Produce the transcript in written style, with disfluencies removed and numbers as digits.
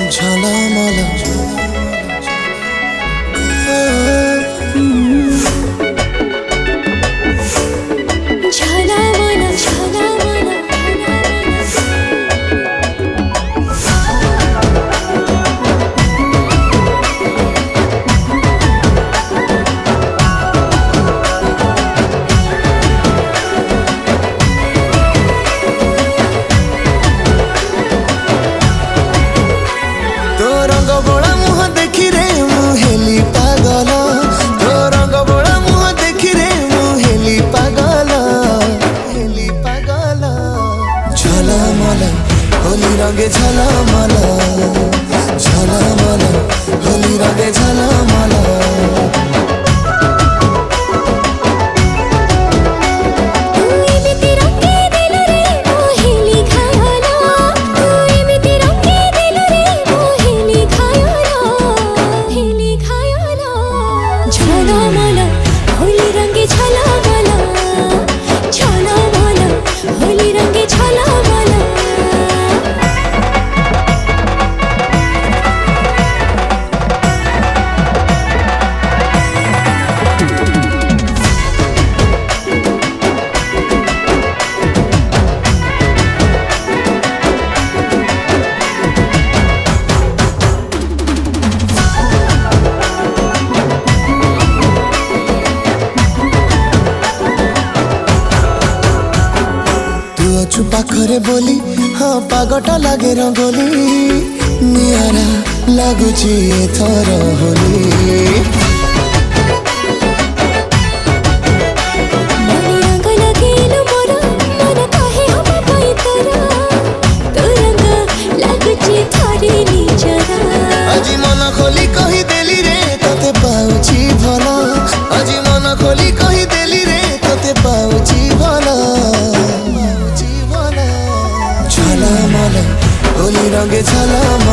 ঝলমল ঝলমল ঝলমল तो रंग बोला मुह देखी रे मुहेली पागल तो रंग बोला मुह देखी रे मुहेली पागल झलमल होली रंगे झलमल झलमल होली रंगे झलमल ঝলমল হোলি রঙে ঝলমল ঝলমল হোলি রঙে ঝলমল तू पाखरे बोली हाँ पागटा लगे रंगोली नियारा लगुची एथर होली আজি मन खोली कही देली रे तते पाउची भला আজি मन खोली कही देली रे तते पाउची भला झलमल होली रंगे झलमल